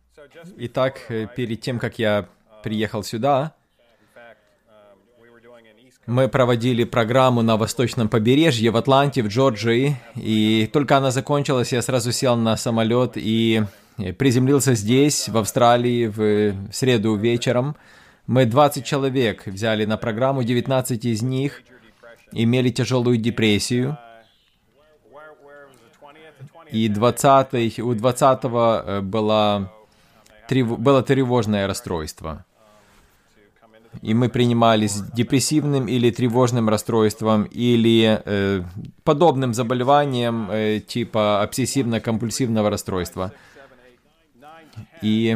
Итак, перед тем, как я приехал сюда, мы проводили программу на восточном побережье, в Атланте, в Джорджии, и только она закончилась, я сразу сел на самолет и приземлился здесь, в Австралии, в среду вечером. Мы 20 человек взяли на программу, 19 из них имели тяжелую депрессию, и у 20-го было тревожное расстройство. И мы принимали с депрессивным или тревожным расстройством, или подобным заболеванием типа обсессивно-компульсивного расстройства. И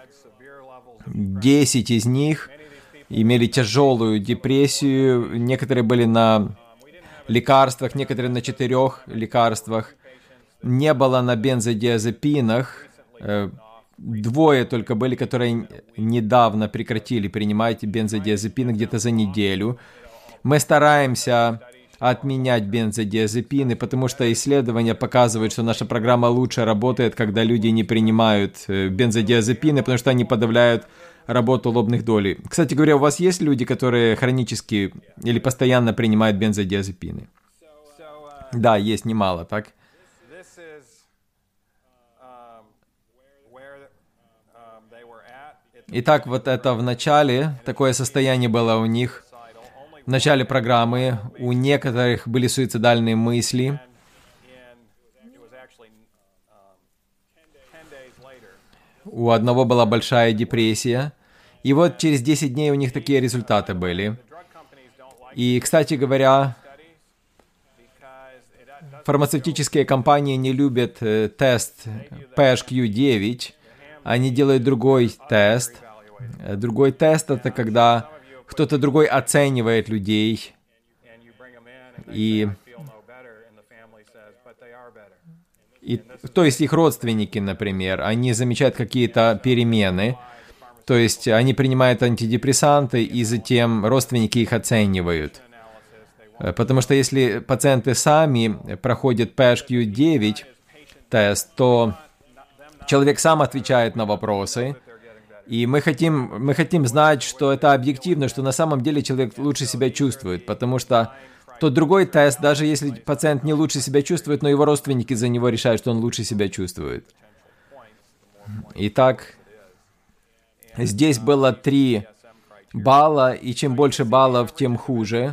10 из них имели тяжелую депрессию, некоторые были на лекарствах, некоторые на 4 лекарствах. Не было на бензодиазепинах. 2 только были, которые недавно прекратили принимать бензодиазепины где-то за неделю. Мы стараемся отменять бензодиазепины, потому что исследования показывают, что наша программа лучше работает, когда люди не принимают бензодиазепины, потому что они подавляют работу лобных долей. Кстати говоря, у вас есть люди, которые хронически или постоянно принимают бензодиазепины? Да, есть немало, так? Итак, вот это в начале, такое состояние было у них. В начале программы у некоторых были суицидальные мысли. У одного была большая депрессия. И вот через 10 дней у них такие результаты были. И, кстати говоря, фармацевтические компании не любят тест PHQ-9. Они делают другой тест. Другой тест — это когда кто-то другой оценивает людей. То есть их родственники, например, они замечают какие-то перемены. То есть они принимают антидепрессанты, и затем родственники их оценивают. Потому что если пациенты сами проходят PHQ-9 тест, то человек сам отвечает на вопросы, и мы хотим знать, что это объективно, что на самом деле человек лучше себя чувствует, потому что тот другой тест, даже если пациент не лучше себя чувствует, но его родственники за него решают, что он лучше себя чувствует. Итак, здесь было 3 балла, и чем больше баллов, тем хуже.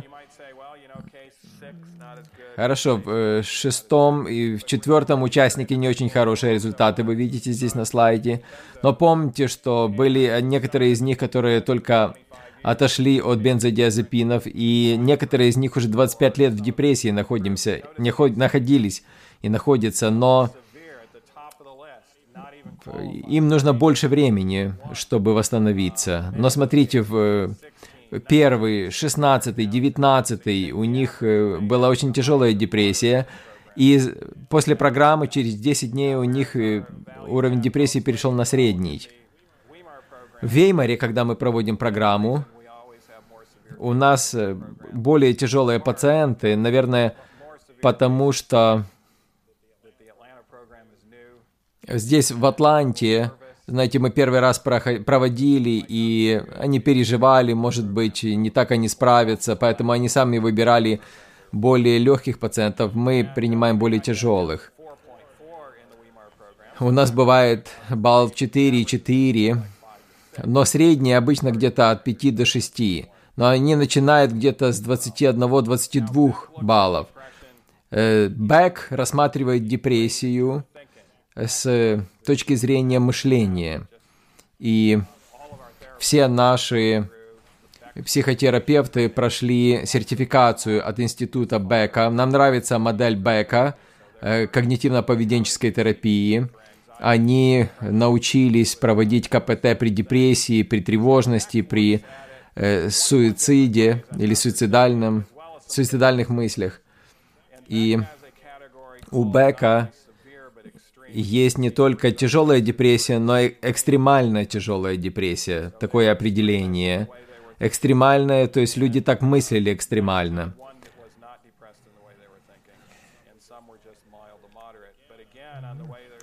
Хорошо, в 6-м и в 4-м участники не очень хорошие результаты, вы видите здесь на слайде. Но помните, что были некоторые из них, которые только отошли от бензодиазепинов, и некоторые из них уже 25 лет в депрессии находились и находятся, но им нужно больше времени, чтобы восстановиться. Но смотрите, в 1-й, 16-й, 19-й у них была очень тяжелая депрессия, и после программы через 10 дней у них уровень депрессии перешел на средний. В Веймаре, когда мы проводим программу, у нас более тяжелые пациенты, наверное, потому что здесь, в Атланте, знаете, мы первый раз проводили, и они переживали, может быть, не так они справятся, поэтому они сами выбирали более легких пациентов, мы принимаем более тяжелых. У нас бывает балл 4,4, но средний обычно где-то от 5 до 6, но они начинают где-то с 21-22 баллов. Бек рассматривает депрессию с точки зрения мышления. И все наши психотерапевты прошли сертификацию от института Бека. Нам нравится модель Бека когнитивно-поведенческой терапии. Они научились проводить КПТ при депрессии, при тревожности, при суициде или суицидальных мыслях. И у Бека есть не только тяжелая депрессия, но и экстремальная тяжелая депрессия. Такое определение. Экстремальная, то есть люди так мыслили экстремально.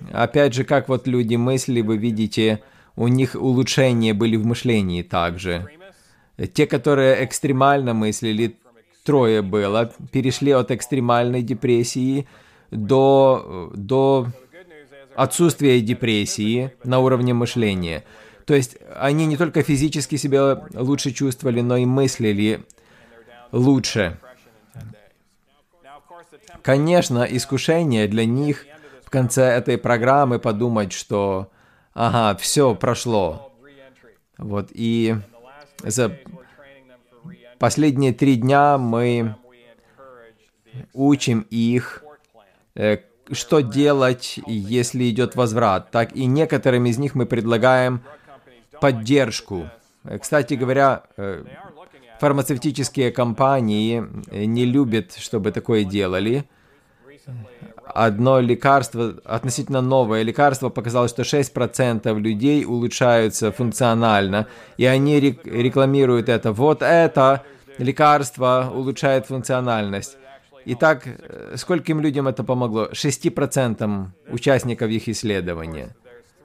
Опять же, как вот люди мыслили, вы видите, у них улучшения были в мышлении также. Те, которые экстремально мыслили, трое было, перешли от экстремальной депрессии до отсутствия депрессии на уровне мышления. То есть они не только физически себя лучше чувствовали, но и мыслили лучше. Конечно, искушение для них в конце этой программы подумать, что ага, все прошло. Вот, и за последние 3 дня мы учим их, что делать, если идет возврат. Так и некоторым из них мы предлагаем поддержку. Кстати говоря, фармацевтические компании не любят, чтобы такое делали. Одно лекарство, относительно новое лекарство, показало, что 6% людей улучшаются функционально, и они рекламируют это. Вот это лекарство улучшает функциональность. Итак, скольким людям это помогло? 6% участников их исследования.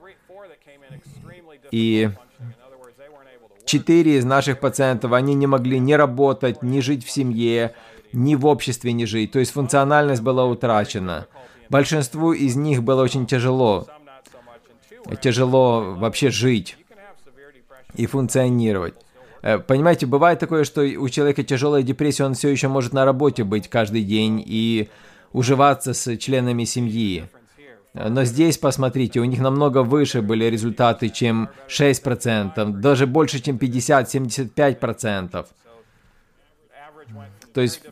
И 4 из наших пациентов, они не могли ни работать, ни жить в семье, ни в обществе не жить. То есть функциональность была утрачена. Большинству из них было очень тяжело. Тяжело вообще жить и функционировать. Понимаете, бывает такое, что у человека тяжелая депрессия, он все еще может на работе быть каждый день и уживаться с членами семьи. Но здесь, посмотрите, у них намного выше были результаты, чем 6%, даже больше, чем 50-75%. То есть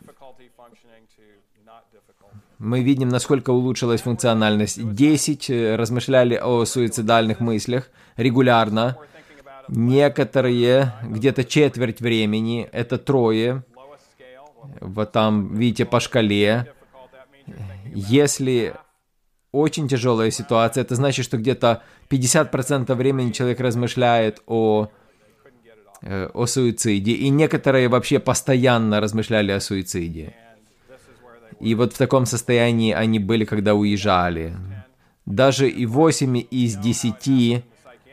мы видим, насколько улучшилась функциональность. 10 размышляли о суицидальных мыслях регулярно. Некоторые, где-то четверть времени, это 3. Вот там, видите, по шкале. Если очень тяжелая ситуация, это значит, что где-то 50% времени человек размышляет о суициде. И некоторые вообще постоянно размышляли о суициде. И вот в таком состоянии они были, когда уезжали. Даже и 8 из 10...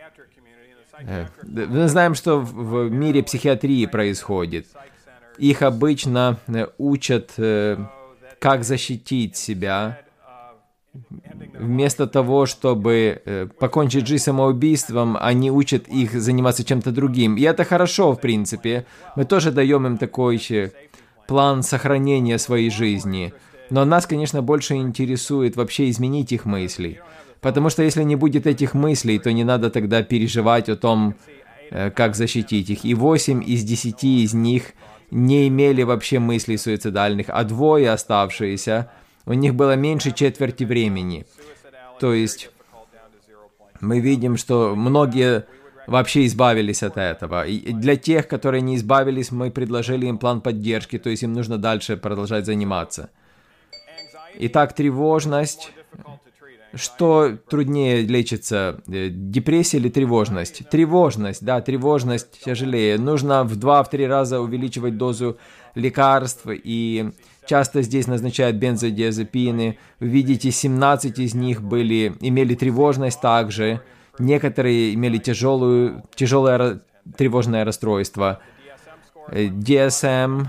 Мы знаем, что в мире психиатрии происходит. Их обычно учат, как защитить себя. Вместо того, чтобы покончить жизнь самоубийством, они учат их заниматься чем-то другим. И это хорошо, в принципе. Мы тоже даем им такой план сохранения своей жизни. Но нас, конечно, больше интересует вообще изменить их мысли. Потому что если не будет этих мыслей, то не надо тогда переживать о том, как защитить их. И 8 из 10 из них не имели вообще мыслей суицидальных, а 2 оставшиеся, у них было меньше четверти времени. То есть мы видим, что многие вообще избавились от этого. И для тех, которые не избавились, мы предложили им план поддержки, то есть им нужно дальше продолжать заниматься. Итак, тревожность. Что труднее лечится, депрессия или тревожность? Тревожность, да, тревожность тяжелее. Нужно в 2-3 раза увеличивать дозу лекарств, и часто здесь назначают бензодиазепины. Вы видите, 17 из них имели тревожность также. Некоторые имели тяжелое тревожное расстройство. DSM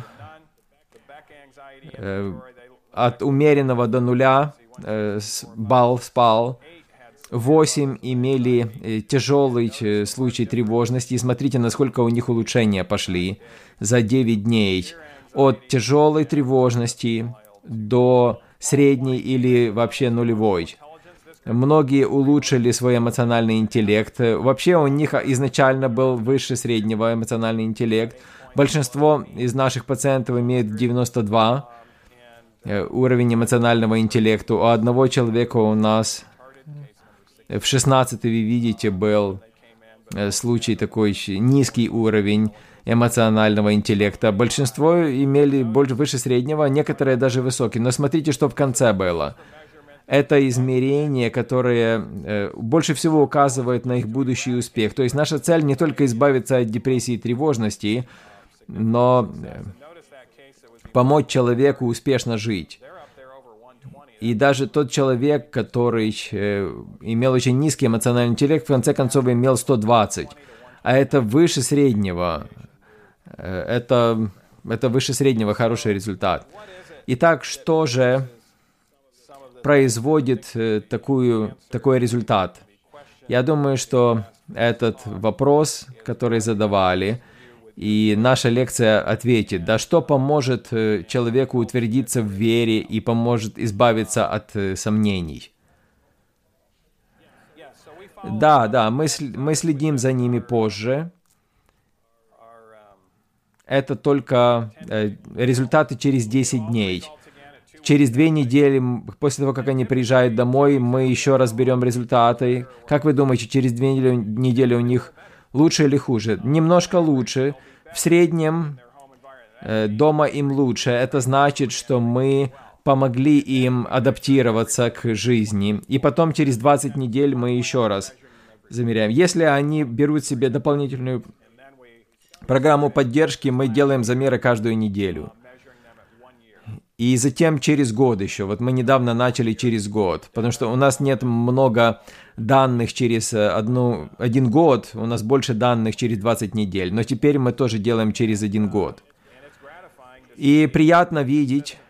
от умеренного до 0 балл спал. 8 имели тяжелый случай тревожности. И смотрите, насколько у них улучшения пошли за 9 дней. От тяжелой тревожности до средней или вообще нулевой. Многие улучшили свой эмоциональный интеллект. Вообще у них изначально был выше среднего эмоциональный интеллект. Большинство из наших пациентов имеет 92 уровень эмоционального интеллекта. У одного человека у нас в 16 вы видите, был случай такой низкий уровень эмоционального интеллекта. Большинство имели выше среднего, некоторые даже высокие. Но смотрите, что в конце было. Это измерение, которое больше всего указывает на их будущий успех. То есть наша цель не только избавиться от депрессии и тревожности, но помочь человеку успешно жить. И даже тот человек, который имел очень низкий эмоциональный интеллект, в конце концов имел 120. А это выше среднего. Это выше среднего хороший результат. Итак, что же производит такой результат? Я думаю, что этот вопрос, который задавали, и наша лекция ответит, да, что поможет человеку утвердиться в вере и поможет избавиться от сомнений. Да, мы следим за ними позже. Это только результаты через 10 дней. Через 2 недели, после того, как они приезжают домой, мы еще разберем результаты. Как вы думаете, через 2 недели у них лучше или хуже? Немножко лучше. В среднем дома им лучше. Это значит, что мы помогли им адаптироваться к жизни. И потом через 20 недель мы еще раз замеряем. Если они берут себе дополнительную программу поддержки, мы делаем замеры каждую неделю. И затем через год еще. Вот мы недавно начали через год, потому что у нас нет много данных через 1 год, у нас больше данных через 20 недель. Но теперь мы тоже делаем через 1 год. И приятно видеть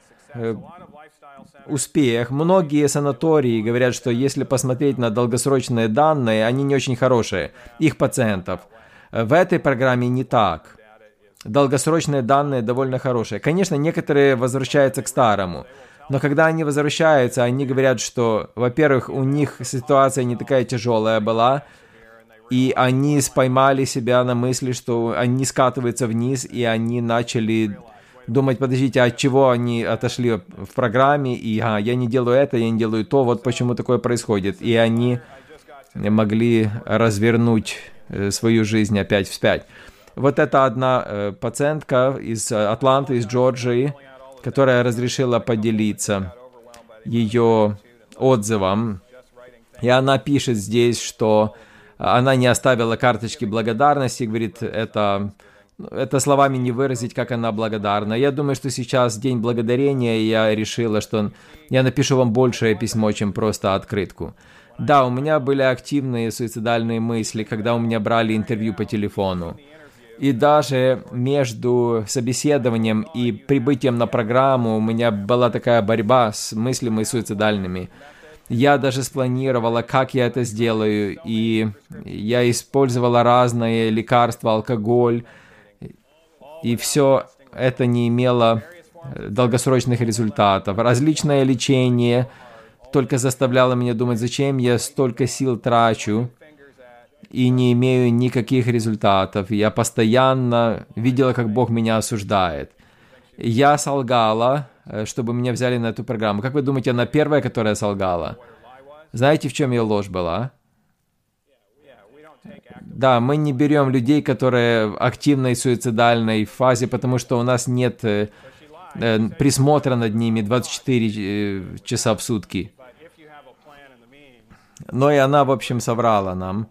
успех. Многие санатории говорят, что если посмотреть на долгосрочные данные, они не очень хорошие, их пациентов. В этой программе не так. Долгосрочные данные довольно хорошие. Конечно, некоторые возвращаются к старому, но когда они возвращаются, они говорят, что, во-первых, у них ситуация не такая тяжелая была, и они поймали себя на мысли, что они скатываются вниз, и они начали думать, подождите, от чего они отошли в программе, и я не делаю это, я не делаю то, вот почему такое происходит. И они могли развернуть свою жизнь опять вспять. Вот это одна пациентка из Атланты, из Джорджии, которая разрешила поделиться ее отзывом. И она пишет здесь, что она не оставила карточки благодарности, говорит, это словами не выразить, как она благодарна. Я думаю, что сейчас День Благодарения, и я решила, что я напишу вам большее письмо, чем просто открытку. Да, у меня были активные суицидальные мысли, когда у меня брали интервью по телефону. И даже между собеседованием и прибытием на программу у меня была такая борьба с мыслями суицидальными. Я даже спланировала, как я это сделаю, и я использовала разные лекарства, алкоголь, и все это не имело долгосрочных результатов. Различное лечение только заставляло меня думать, зачем я столько сил трачу и не имею никаких результатов. Я постоянно видела, как Бог меня осуждает. Я солгала, чтобы меня взяли на эту программу. Как вы думаете, она первая, которая солгала? Знаете, в чем ее ложь была? Да, мы не берем людей, которые в активной суицидальной фазе, потому что у нас нет присмотра над ними 24 часа в сутки. Но и она, в общем, соврала нам.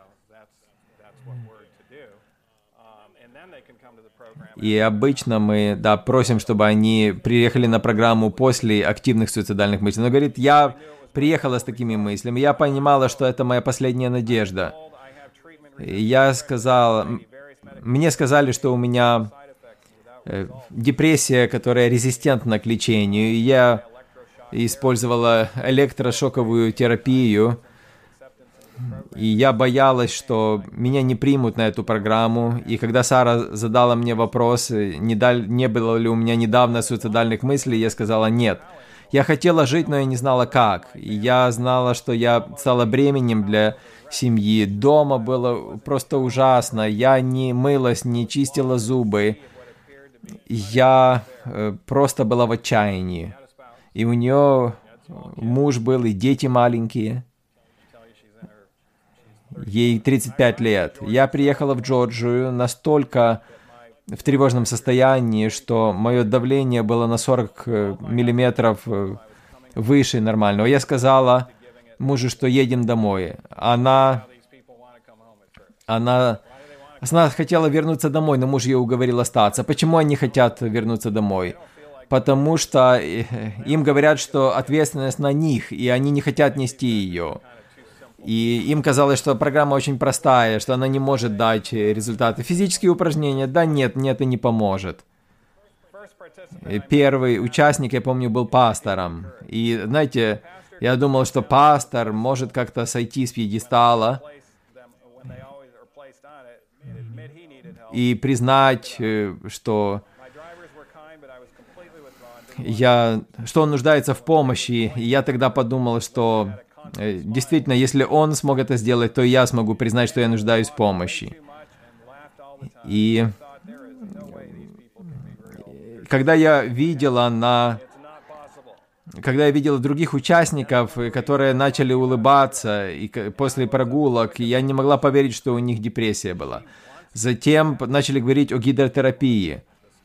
И обычно мы, просим, чтобы они приехали на программу после активных суицидальных мыслей. Но говорит, я приехала с такими мыслями, я понимала, что это моя последняя надежда. Я сказал, мне сказали, что у меня депрессия, которая резистентна к лечению, и я использовала электрошоковую терапию, и я боялась, что меня не примут на эту программу. И когда Сара задала мне вопрос, не было ли у меня недавно суицидальных мыслей, я сказала нет. Я хотела жить, но я не знала как. И я знала, что я стала бременем для семьи. Дома было просто ужасно. Я не мылась, не чистила зубы. Я просто была в отчаянии. И у нее муж был, и дети маленькие. Ей 35 лет. Я приехала в Джорджию настолько в тревожном состоянии, что мое давление было на 40 миллиметров выше нормального. Я сказала мужу, что едем домой. Она хотела вернуться домой, но муж ее уговорил остаться. Почему они хотят вернуться домой? потому что им говорят, что ответственность на них, и они не хотят нести ее. И им казалось, что программа очень простая, что она не может дать результаты. Физические упражнения, да нет, это не поможет. Первый участник, я помню, был пастором. И, знаете, я думал, что пастор может как-то сойти с пьедестала и признать, что он нуждается в помощи. И я тогда подумал, что действительно, если он смог это сделать, то и я смогу признать, что я нуждаюсь в помощи. И когда я видел других участников, которые начали улыбаться и после прогулок, я не могла поверить, что у них депрессия была. Затем начали говорить о гидротерапии.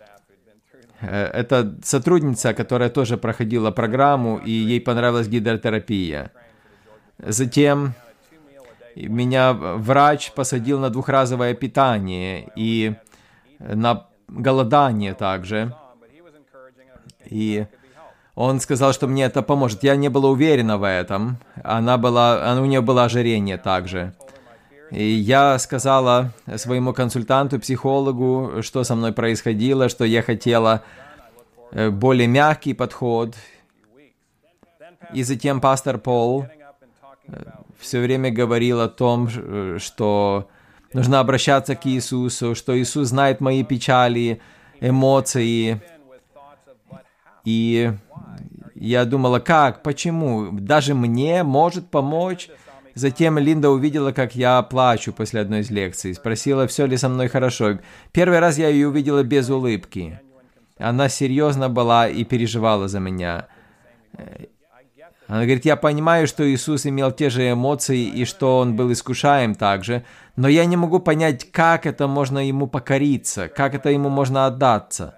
Это сотрудница, которая тоже проходила программу, и ей понравилась гидротерапия. Затем меня врач посадил на двухразовое питание и на голодание также. И он сказал, что мне это поможет. Я не была уверена в этом. У нее было ожирение также. И я сказала своему консультанту, психологу, что со мной происходило, что я хотела более мягкий подход. И затем пастор Пол все время говорил о том, что нужно обращаться к Иисусу, что Иисус знает мои печали, эмоции. И я думала, как, почему? Даже мне может помочь? Затем Линда увидела, как я плачу после одной из лекций. Спросила, все ли со мной хорошо. Первый раз я ее увидела без улыбки. Она серьезно была и переживала за меня. Она говорит, я понимаю, что Иисус имел те же эмоции и что Он был искушаем также, но я не могу понять, как это можно Ему покориться, как это Ему можно отдаться.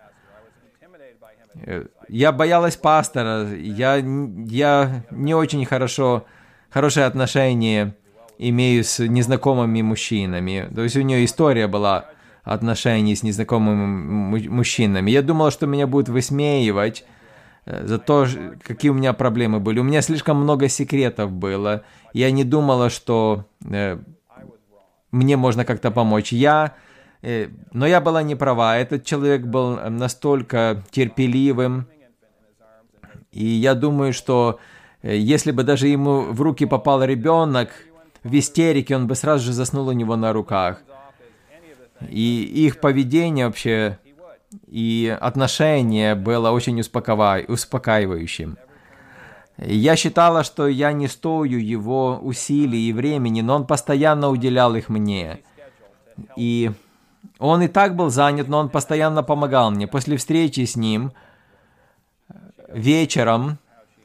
Я боялась пастора, я не очень хорошие отношения имею с незнакомыми мужчинами. То есть у нее история была отношений с незнакомыми мужчинами. Я думала, что меня будут высмеивать за то, какие у меня проблемы были. У меня слишком много секретов было. Я не думала, что мне можно как-то помочь. Но я была не права. Этот человек был настолько терпеливым. И я думаю, что если бы даже ему в руки попал ребенок в истерике, он бы сразу же заснул у него на руках. И их поведение вообще и отношение было очень успокаивающим. Я считала, что я не стою его усилий и времени, но он постоянно уделял их мне. И он и так был занят, но он постоянно помогал мне. После встречи с ним вечером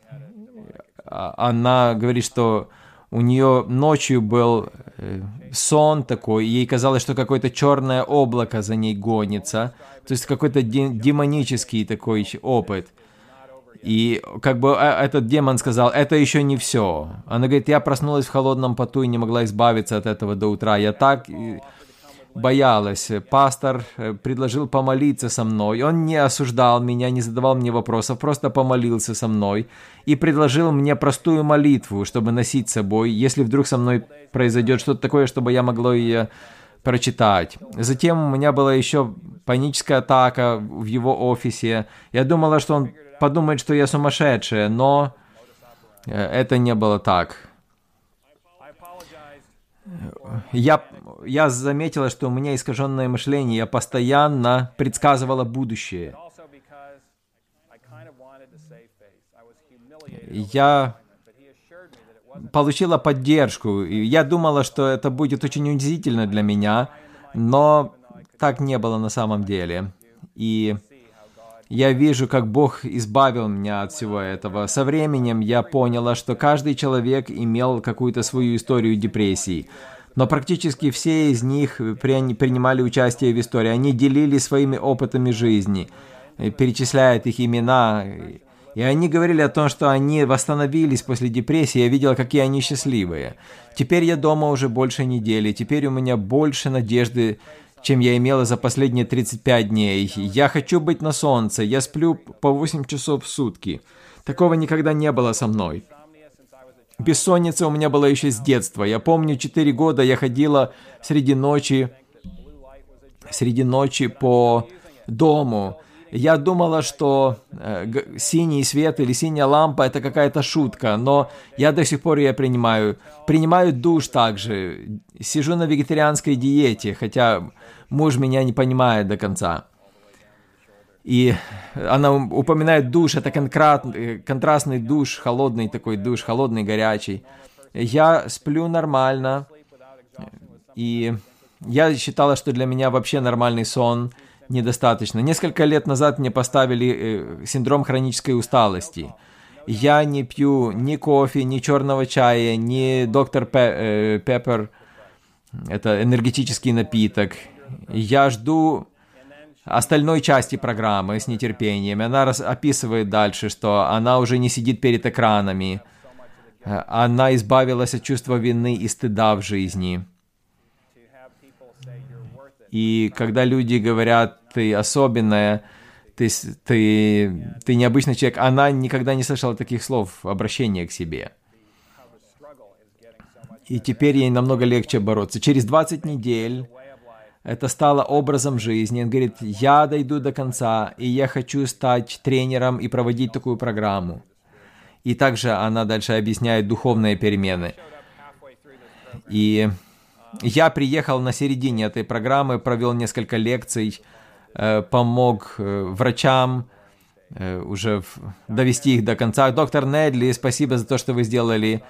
она говорит, что у нее ночью был сон такой, и ей казалось, что какое-то черное облако за ней гонится. То есть какой-то демонический такой опыт. И как бы этот демон сказал, это еще не все. Она говорит, я проснулась в холодном поту и не могла избавиться от этого до утра. Я так боялась. Пастор предложил помолиться со мной. Он не осуждал меня, не задавал мне вопросов, просто помолился со мной и предложил мне простую молитву, чтобы носить с собой, если вдруг со мной произойдет что-то такое, чтобы я могла ее прочитать. Затем у меня была еще паническая атака в его офисе. Я думала, что он подумает, что я сумасшедшая, но это не было так. Я заметила, что у меня искаженное мышление, я постоянно предсказывала будущее. Я получила поддержку, и я думала, что это будет очень унизительно для меня, но так не было на самом деле. И я вижу, как Бог избавил меня от всего этого. Со временем я поняла, что каждый человек имел какую-то свою историю депрессии. Но практически все из них принимали участие в истории. Они делились своими опытами жизни, перечисляют их имена. И они говорили о том, что они восстановились после депрессии. Я видела, какие они счастливые. Теперь я дома уже больше недели. Теперь у меня больше надежды, чем я имела за последние 35 дней. Я хочу быть на солнце. Я сплю по 8 часов в сутки. Такого никогда не было со мной. Бессонница у меня была еще с детства. Я помню, 4 года я ходила среди ночи по дому. Я думала, что синий свет или синяя лампа — это какая-то шутка, но я до сих пор ее принимаю. Принимаю душ также. Сижу на вегетарианской диете, хотя муж меня не понимает до конца. И она упоминает душ, это контрастный душ, холодный такой душ, холодный, горячий. Я сплю нормально, и я считала, что для меня вообще нормальный сон недостаточно. Несколько лет назад мне поставили синдром хронической усталости. Я не пью ни кофе, ни черного чая, ни доктор Пеппер, это энергетический напиток. Я жду остальной части программы с нетерпением. Она описывает дальше, что она уже не сидит перед экранами. Она избавилась от чувства вины и стыда в жизни. И когда люди говорят, ты особенная, ты необычный человек, она никогда не слышала таких слов, обращения к себе. И теперь ей намного легче бороться. Через 20 недель это стало образом жизни. Он говорит, я дойду до конца, и я хочу стать тренером и проводить такую программу. И также она дальше объясняет духовные перемены. И я приехал на середине этой программы, провел несколько лекций, помог врачам уже довести их до конца. Доктор Недли, спасибо за то, что вы сделали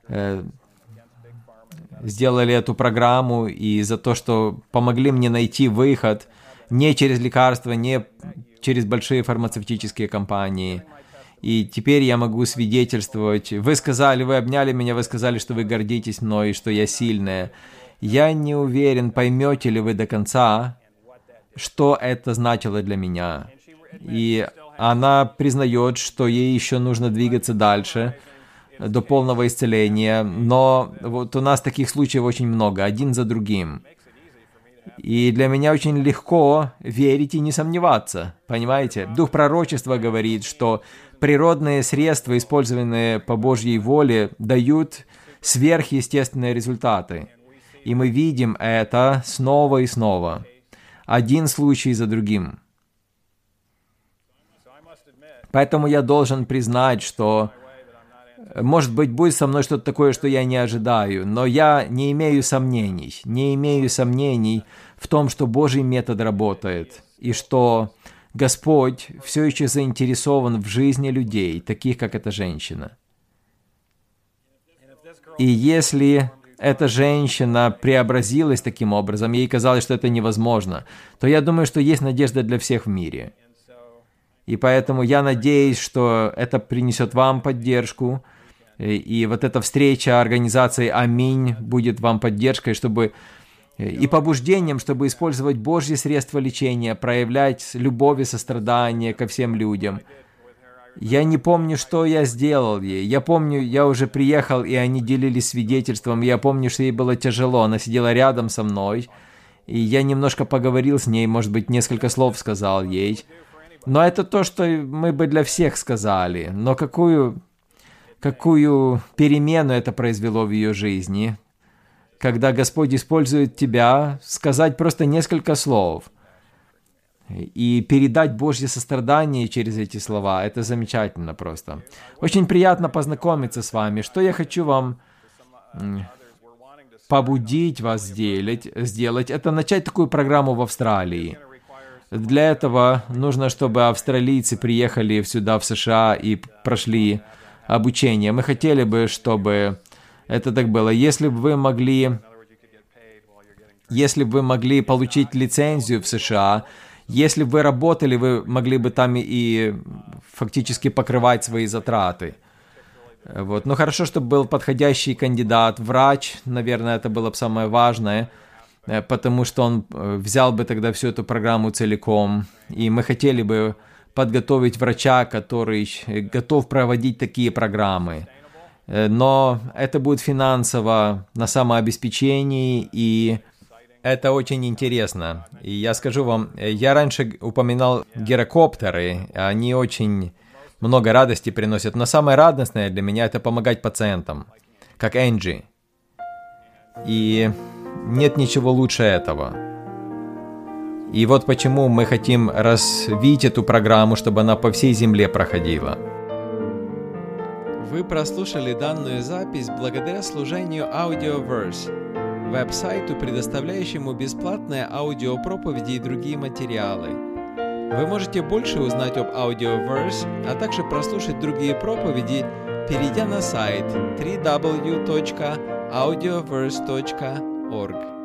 эту программу и за то, что помогли мне найти выход не через лекарства, не через большие фармацевтические компании. И теперь я могу свидетельствовать. Вы обняли меня, вы сказали, что вы гордитесь мной, что я сильная. Я не уверен, поймете ли вы до конца, что это значило для меня. И она признает, что ей еще нужно двигаться дальше, до полного исцеления. Но вот у нас таких случаев очень много, один за другим. И для меня очень легко верить и не сомневаться, понимаете? Дух пророчества говорит, что природные средства, использованные по Божьей воле, дают сверхъестественные результаты. И мы видим это снова и снова. Один случай за другим. Поэтому я должен признать, что, может быть, будет со мной что-то такое, что я не ожидаю, но я не имею сомнений в том, что Божий метод работает, и что Господь все еще заинтересован в жизни людей, таких, как эта женщина. И если эта женщина преобразилась таким образом, ей казалось, что это невозможно, то я думаю, что есть надежда для всех в мире. И поэтому я надеюсь, что это принесет вам поддержку, и вот эта встреча организации «Аминь» будет вам поддержкой, и побуждением, чтобы использовать Божьи средства лечения, проявлять любовь и сострадание ко всем людям. Я не помню, что я сделал ей. Я помню, я уже приехал, и они делились свидетельством. Я помню, что ей было тяжело. Она сидела рядом со мной, и я немножко поговорил с ней, может быть, несколько слов сказал ей. Но это то, что мы бы для всех сказали. Но какую перемену это произвело в ее жизни, когда Господь использует тебя, сказать просто несколько слов и передать Божье сострадание через эти слова. Это замечательно просто. Очень приятно познакомиться с вами. Что я хочу вам побудить вас сделать, это начать такую программу в Австралии. Для этого нужно, чтобы австралийцы приехали сюда, в США, и прошли обучение. Мы хотели бы, чтобы это так было. Если бы вы могли получить лицензию в США, если бы вы работали, вы могли бы там и фактически покрывать свои затраты. Вот. Но хорошо, чтобы был подходящий кандидат, врач, наверное, это было бы самое важное, потому что он взял бы тогда всю эту программу целиком. И мы хотели бы подготовить врача, который готов проводить такие программы. Но это будет финансово на самообеспечении, и Это очень интересно. И я скажу вам, я раньше упоминал гирокоптеры, они очень много радости приносят. Но самое радостное для меня — это помогать пациентам, как Энджи. И нет ничего лучше этого. И вот почему мы хотим развить эту программу, чтобы она по всей земле проходила. Вы прослушали данную запись благодаря служению Audioverse, веб-сайту, предоставляющему бесплатные аудиопроповеди и другие материалы. Вы можете больше узнать об Audioverse, а также прослушать другие проповеди, перейдя на сайт www.audioverse.org.